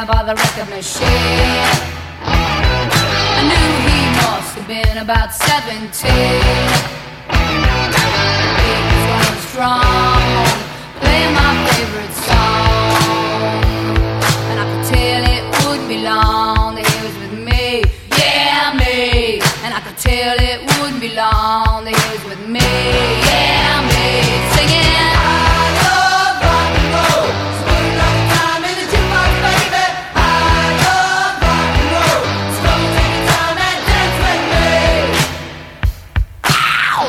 there by the record machine. I knew he must have been about 17. He was running strong, playing my favorite song, and I could tell it wouldn't be long that he was with me, yeah, me. And I could tell it wouldn't be long that he was with me, yeah, me, singing. I love rock and roll, so put another time in the jukebox, baby. I love rock and roll, so come take your time and dance with me. Ow!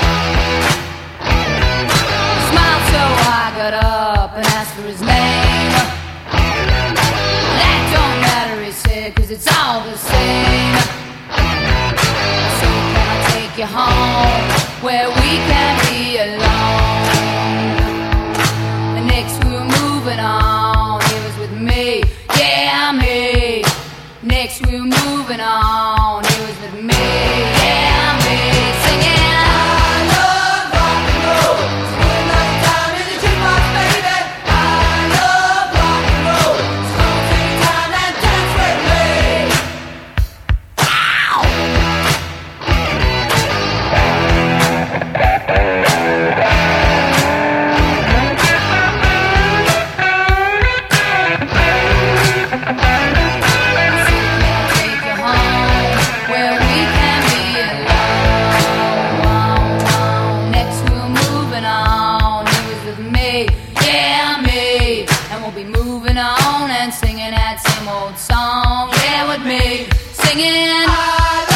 He smiled so I got up and asked for his name. That don't matter, he said, 'cause it's all the same. So can I take you home where we can be alone? And next we were moving on, he was with me, yeah, me. Next we were moving on, he was with me, yeah, me, singing. I love rock and roll, so put another time in the jukebox, baby. I love rock and roll, so come take your time and dance with me. Ow! Take you home where we can be alone. Next we're moving on, he was with me, yeah, me. And we'll be moving on and singing that same old song, yeah, with me, singing.